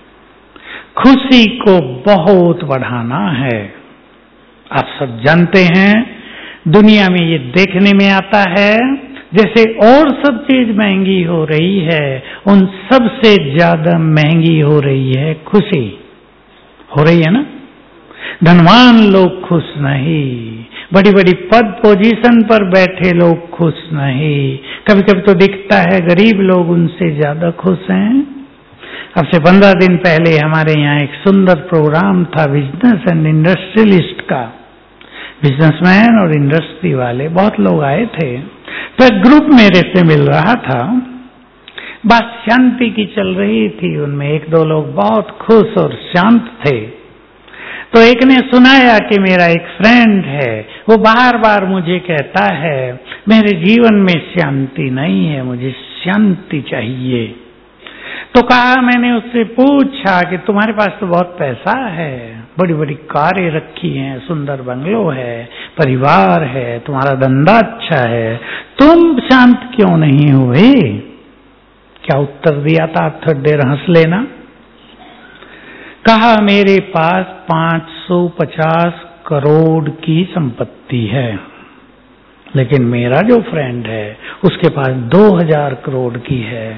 खुशी को बहुत बढ़ाना है। आप सब जानते हैं, दुनिया में ये देखने में आता है जैसे और सब चीज महंगी हो रही है, उन सब से ज्यादा महंगी हो रही है खुशी। हो रही है ना? धनवान लोग खुश नहीं, बड़ी बड़ी पद पोजीशन पर बैठे लोग खुश नहीं, कभी कभी तो दिखता है गरीब लोग उनसे ज्यादा खुश हैं। अब से 15 दिन पहले हमारे यहाँ एक सुंदर प्रोग्राम था बिजनेस एंड इंडस्ट्रियलिस्ट का। बिजनेसमैन और इंडस्ट्री वाले बहुत लोग आए थे, तो एक ग्रुप मेरे से मिल रहा था, बात शांति की चल रही थी। उनमें 1-2 लोग बहुत खुश और शांत थे। तो एक ने सुनाया कि मेरा एक फ्रेंड है, वो बार बार मुझे कहता है मेरे जीवन में शांति नहीं है, मुझे शांति चाहिए। तो कहा, मैंने उससे पूछा कि तुम्हारे पास तो बहुत पैसा है, बड़ी बड़ी कारें रखी हैं, सुंदर बंगलो है, परिवार है, तुम्हारा धंधा अच्छा है, तुम शांत क्यों नहीं हुए? क्या उत्तर दिया था? थोड़ी देर हंस लेना। कहा, मेरे पास 550 करोड़ की संपत्ति है, लेकिन मेरा जो फ्रेंड है उसके पास 2000 करोड़ की है।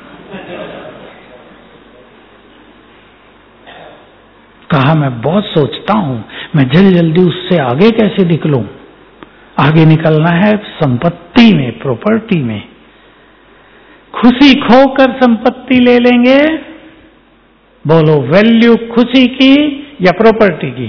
कहा, मैं बहुत सोचता हूं मैं जल्दी उससे आगे कैसे निकलूं। आगे निकलना है संपत्ति में, प्रॉपर्टी में। खुशी खोकर संपत्ति ले लेंगे, बोलो वैल्यू खुशी की या प्रॉपर्टी की?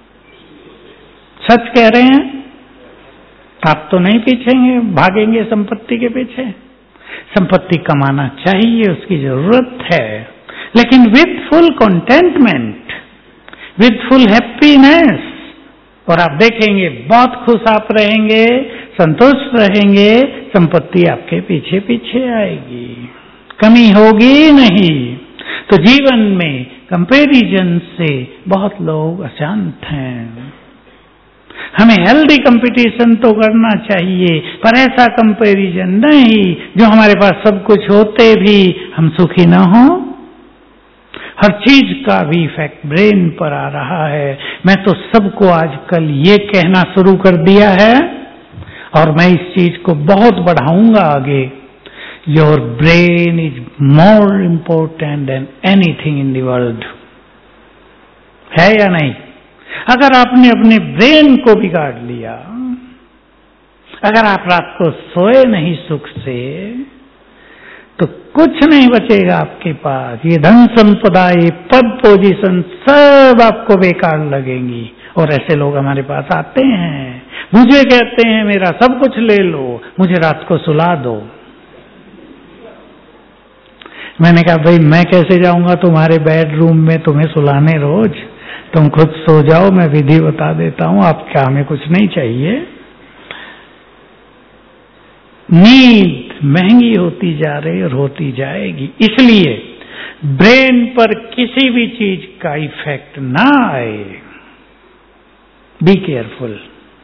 सच कह रहे हैं? आप तो नहीं पीछेंगे, भागेंगे संपत्ति के पीछे? संपत्ति कमाना चाहिए, उसकी जरूरत है, लेकिन with full contentment, with full happiness. और आप देखेंगे बहुत खुश आप रहेंगे, संतुष्ट रहेंगे, संपत्ति आपके पीछे पीछे आएगी, कमी होगी नहीं। तो जीवन में कंपैरिजन से बहुत लोग अशांत हैं। हमें हेल्दी कंपटीशन तो करना चाहिए, पर ऐसा कंपैरिजन नहीं जो हमारे पास सब कुछ होते भी हम सुखी न हो। हर चीज का भी इफेक्ट ब्रेन पर आ रहा है। मैं तो सबको आजकल ये कहना शुरू कर दिया है, और मैं इस चीज को बहुत बढ़ाऊंगा आगे, your brain is more important than anything in the world. है या नहीं? अगर आपने अपने ब्रेन को बिगाड़ लिया, अगर आप रात को सोए नहीं सुख से, तो कुछ नहीं बचेगा आपके पास। ये धन संपदा, ये पद पोजीशन सब आपको बेकार लगेंगी। और ऐसे लोग हमारे पास आते हैं, मुझे कहते हैं मेरा सब कुछ ले लो, मुझे रात को सुला दो। मैंने कहा भाई मैं कैसे जाऊंगा तुम्हारे बेडरूम में तुम्हें सुलाने रोज? तुम खुद सो जाओ, मैं विधि बता देता हूं। आप क्या, हमें कुछ नहीं चाहिए। नींद महंगी होती जा रही और होती जाएगी, इसलिए ब्रेन पर किसी भी चीज का इफेक्ट ना आए। Be careful.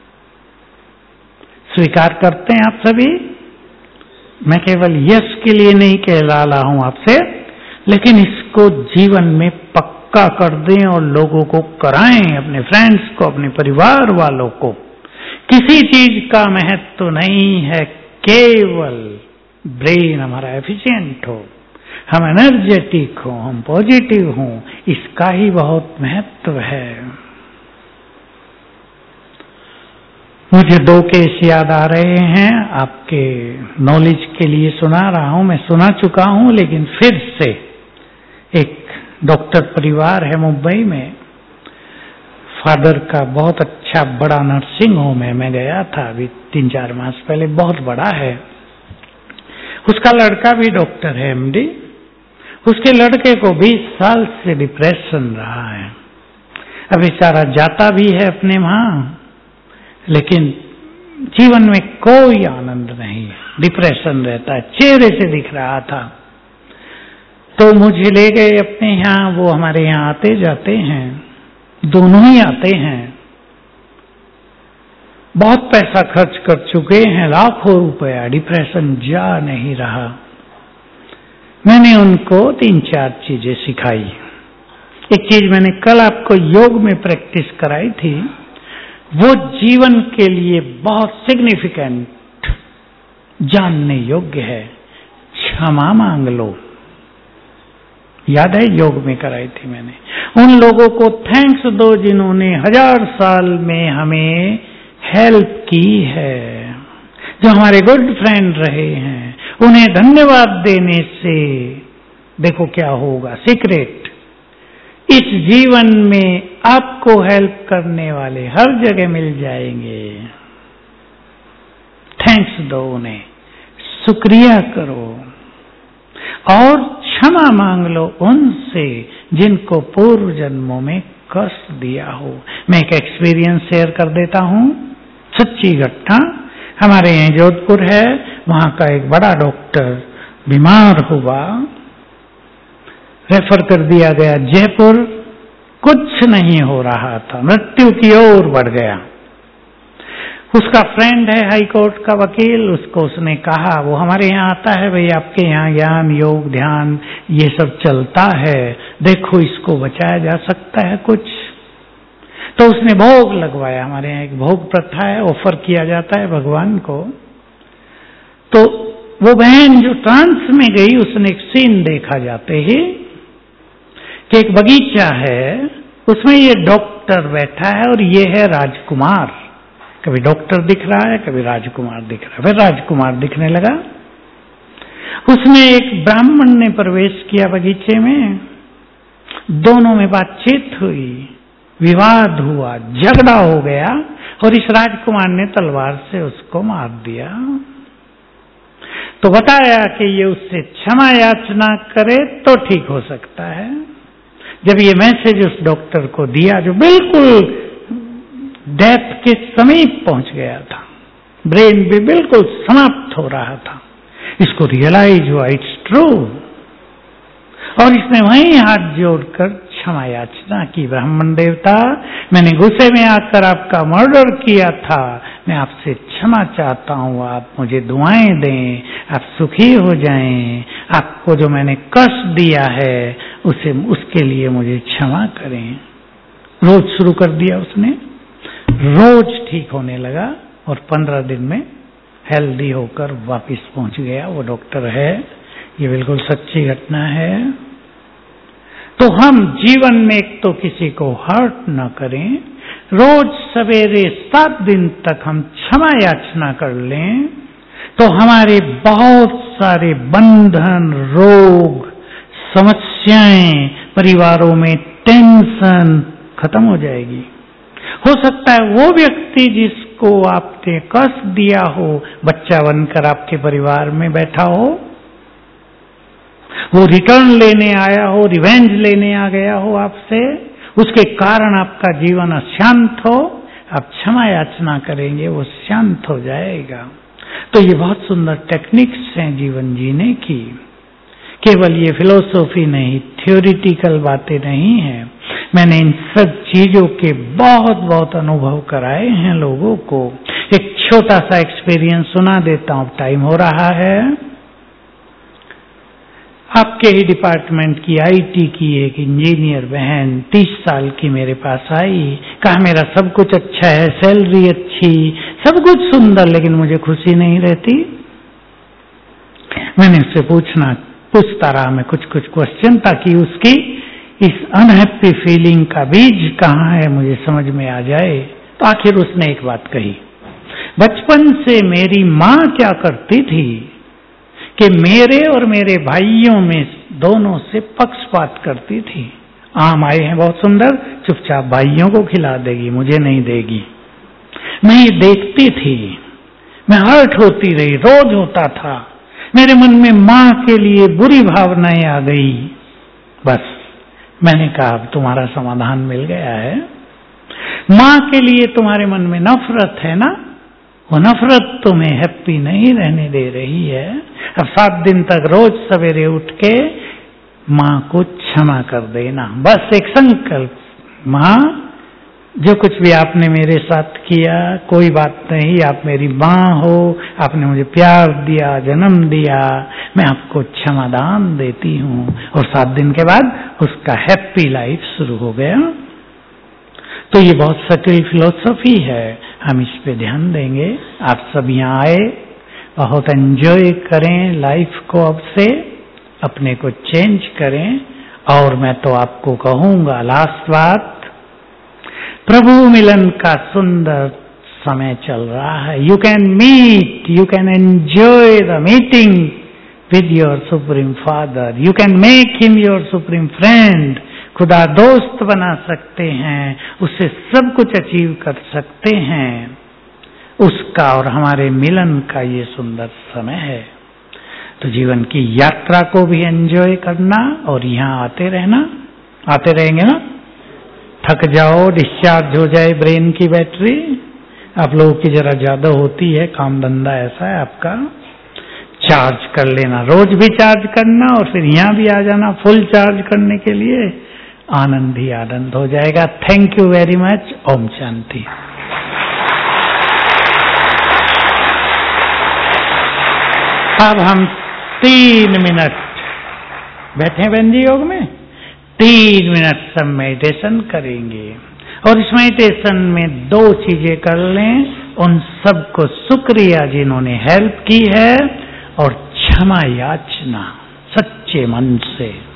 स्वीकार करते हैं आप सभी? मैं केवल यश के लिए नहीं कह रहा हूं आपसे, लेकिन इसको जीवन में पक्का कर दें और लोगों को कराएं, अपने फ्रेंड्स को, अपने परिवार वालों को। किसी चीज का महत्व तो नहीं है, केवल ब्रेन हमारा एफिशिएंट हो, हम एनर्जेटिक हो, हम पॉजिटिव हो, इसका ही बहुत महत्व है। मुझे 2 केस याद आ रहे हैं, आपके नॉलेज के लिए सुना रहा हूं। मैं सुना चुका हूं, लेकिन फिर से। एक डॉक्टर परिवार है मुंबई में, फादर का बहुत अच्छा बड़ा नर्सिंग होम है। मैं गया था अभी 3-4 मास पहले, बहुत बड़ा है। उसका लड़का भी डॉक्टर है, एमडी। उसके लड़के को 20 साल से डिप्रेशन रहा है। अब बेचारा जाता भी है अपने वहां, लेकिन जीवन में कोई आनंद नहीं, डिप्रेशन रहता है, चेहरे से दिख रहा था। तो मुझे ले गए अपने यहाँ, वो हमारे यहाँ आते जाते हैं, दोनों ही आते हैं। बहुत पैसा खर्च कर चुके हैं, लाखों रुपया, डिप्रेशन जा नहीं रहा। मैंने उनको 3-4 चीजें सिखाई। एक चीज मैंने कल आपको योग में प्रैक्टिस कराई थी, वो जीवन के लिए बहुत सिग्निफिकेंट, जानने योग्य है। क्षमा मांग लो। याद है, योग में कराई थी मैंने। उन लोगों को थैंक्स दो जिन्होंने 1000 साल में हमें हेल्प की है, जो हमारे गुड फ्रेंड रहे हैं। उन्हें धन्यवाद देने से देखो क्या होगा। सीक्रेट, इस जीवन में आपको हेल्प करने वाले हर जगह मिल जाएंगे। थैंक्स दो उन्हें, शुक्रिया करो और क्षमा मांग लो उनसे जिनको पूर्व जन्मों में कष्ट दिया हो। मैं एक एक्सपीरियंस शेयर कर देता हूं, सच्ची घटना। हमारे यहाँ जोधपुर है, वहां का एक बड़ा डॉक्टर बीमार हुआ, रेफर कर दिया गया जयपुर। कुछ नहीं हो रहा था, मृत्यु की ओर बढ़ गया। उसका फ्रेंड है हाई कोर्ट का वकील, उसको उसने कहा, वो हमारे यहाँ आता है, भाई आपके यहाँ ज्ञान योग ध्यान ये सब चलता है, देखो इसको बचाया जा सकता है कुछ। तो उसने भोग लगवाया। हमारे यहाँ एक भोग प्रथा है, ऑफर किया जाता है भगवान को। तो वो बहन जो ट्रांस में गई, उसने एक सीन देखा जाते ही कि एक बगीचा है, उसमें ये डॉक्टर बैठा है और ये है राजकुमार। कभी डॉक्टर दिख रहा है, कभी राजकुमार दिख रहा है। फिर राजकुमार दिखने लगा। उसमें एक ब्राह्मण ने प्रवेश किया बगीचे में, दोनों में बातचीत हुई। विवाद हुआ, झगड़ा हो गया और इस राजकुमार ने तलवार से उसको मार दिया। तो बताया कि ये उससे क्षमा याचना करे तो ठीक हो सकता है। जब ये मैसेज उस डॉक्टर को दिया जो बिल्कुल डेथ के समीप पहुंच गया था, ब्रेन भी बिल्कुल समाप्त हो रहा था, इसको रियलाइज हुआ इट्स ट्रू, और इसने वहीं हाथ जोड़कर क्षमा याचना की। ब्राह्मण देवता, मैंने गुस्से में आकर आपका मर्डर किया था, मैं आपसे क्षमा चाहता हूँ, आप मुझे दुआएं दें, आप सुखी हो जाएं, आपको जो मैंने कष्ट दिया है उसके लिए मुझे क्षमा करें। रोज शुरू कर दिया उसने, रोज ठीक होने लगा और 15 दिन में हेल्दी होकर वापस पहुंच गया। वो डॉक्टर है, ये बिल्कुल सच्ची घटना है। तो हम जीवन में एक तो किसी को हर्ट न करें, रोज सवेरे 7 दिन तक हम क्षमा याचना कर लें तो हमारे बहुत सारे बंधन, रोग, समस्याएं, परिवारों में टेंशन खत्म हो जाएगी। हो सकता है वो व्यक्ति जिसको आपने कष्ट दिया हो, बच्चा बनकर आपके परिवार में बैठा हो, वो रिटर्न लेने आया हो, रिवेंज लेने आ गया हो आपसे, उसके कारण आपका जीवन अशांत हो, आप क्षमा याचना करेंगे, वो शांत हो जाएगा। तो ये बहुत सुंदर टेक्निक्स हैं जीवन जीने की। केवल ये फिलोसॉफी नहीं, थ्योरिटिकल बातें नहीं हैं। मैंने इन सब चीजों के बहुत बहुत अनुभव कराए हैं लोगों को। एक छोटा सा एक्सपीरियंस सुना देता हूं, टाइम हो रहा है। आपके ही डिपार्टमेंट की आईटी की एक इंजीनियर बहन 30 साल की मेरे पास आई, कहा मेरा सब कुछ अच्छा है, सैलरी अच्छी, सब कुछ सुंदर, लेकिन मुझे खुशी नहीं रहती। मैंने उससे पूछता रहा मैं कुछ क्वेश्चन, ताकि उसकी इस अनहैप्पी फीलिंग का बीज कहाँ है मुझे समझ में आ जाए। तो आखिर उसने एक बात कही, बचपन से मेरी माँ क्या करती थी कि मेरे और मेरे भाइयों में दोनों से पक्षपात करती थी। आम आए हैं बहुत सुंदर, चुपचाप भाइयों को खिला देगी, मुझे नहीं देगी। मैं ये देखती थी, मैं हर्ट होती रही, रोज होता था। मेरे मन में माँ के लिए बुरी भावनाएं आ गई। बस मैंने कहा अब तुम्हारा समाधान मिल गया है। माँ के लिए तुम्हारे मन में नफरत है ना, वो नफरत तुम्हें हैप्पी नहीं रहने दे रही है। अब 7 दिन तक रोज सवेरे उठ के माँ को क्षमा कर देना, बस एक संकल्प, माँ जो कुछ भी आपने मेरे साथ किया कोई बात नहीं, आप मेरी माँ हो, आपने मुझे प्यार दिया, जन्म दिया, मैं आपको क्षमादान देती हूँ। और 7 दिन के बाद उसका हैप्पी लाइफ शुरू हो गया। तो ये बहुत सटील फिलॉसफी है, हम इस पे ध्यान देंगे। आप सब यहाँ आए, बहुत एंजॉय करें लाइफ को, अब से अपने को चेंज करें। और मैं तो आपको कहूँगा लास्ट बात, प्रभु मिलन का सुंदर समय चल रहा है। You can meet, you can enjoy the meeting with your supreme father, you can make him your supreme friend. खुदा दोस्त बना सकते हैं, उससे सब कुछ अचीव कर सकते हैं। उसका और हमारे मिलन का ये सुंदर समय है। तो जीवन की यात्रा को भी एंजॉय करना और यहाँ आते रहना। आते रहेंगे ना, थक जाओ, डिस्चार्ज हो जाए ब्रेन की बैटरी। आप लोगों की जरा ज्यादा होती है, काम धंधा ऐसा है आपका, चार्ज कर लेना, रोज भी चार्ज करना और फिर यहाँ भी आ जाना फुल चार्ज करने के लिए। आनंद ही आनंद हो जाएगा। Thank you very much. ओम शांति। अब हम 3 मिनट बैठे बहन जी योग में, 3 मिनट सब मेडिटेशन करेंगे। और इस मेडिटेशन में 2 चीजें कर लें, उन सबको शुक्रिया जिन्होंने हेल्प की है, और क्षमा याचना सच्चे मन से।